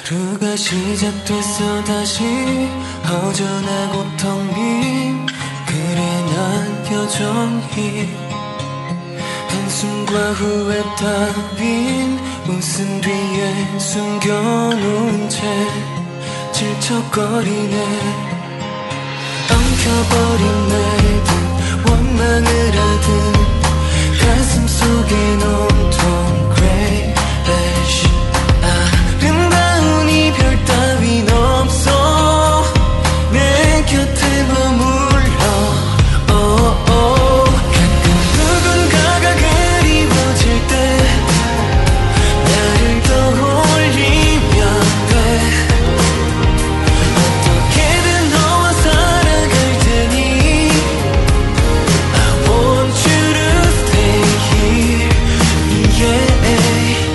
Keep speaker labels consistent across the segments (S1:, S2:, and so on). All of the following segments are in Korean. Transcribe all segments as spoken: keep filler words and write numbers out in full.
S1: 하루가 시작됐어 다시 허전하고 텅 빈 그래 난 여전히 한숨과 후회 따윈 웃음 뒤에 숨겨놓은 채 질척거리네 엉켜버린 날든 원망을 하든 가슴 속에 온통 grey ash 아름다운 이별 따윈 없어 내 곁에 머물러 oh, oh. 가끔 누군가가 그리워질 때 나를 떠올리면 돼 어떻게든 너와 살아갈 테니 I want you to stay here yeah.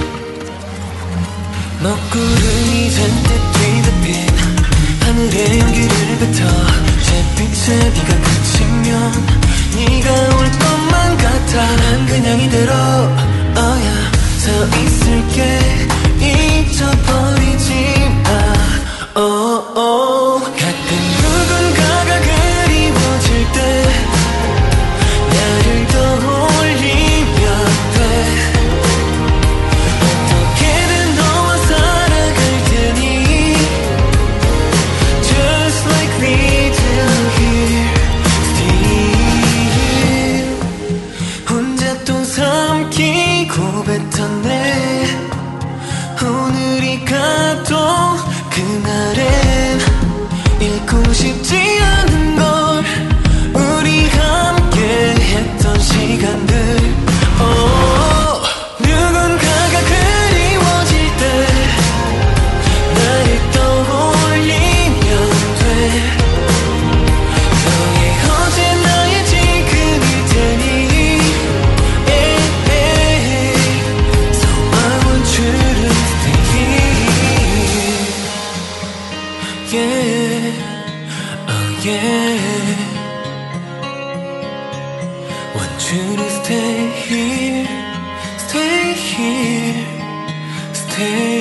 S1: 먹구름이 잔뜩 뒤덮인 하늘에 연기를 뱉어 잿빛에 비가 그치면 네가 올 것만 같아 난 그냥 이대로 oh yeah. 서 있을게 잊어버리지 마 oh, oh. 가끔 누군가가 그리워질 때 나를 떠올리면 돼 어떻게든 너와 살아갈 테니 Just like we do here still 혼자 또 삼키고 뱉었네 오늘이 가도 그날엔 잊고 싶지 않은 걸 우리 함께 했던 시간들 oh, 누군가가 그리워질 때 나를 떠올리면 돼 너의 어제 나의 지금일 테니 hey, hey. So I want you to stay here yeah, oh yeah Want you to stay here, stay here, stay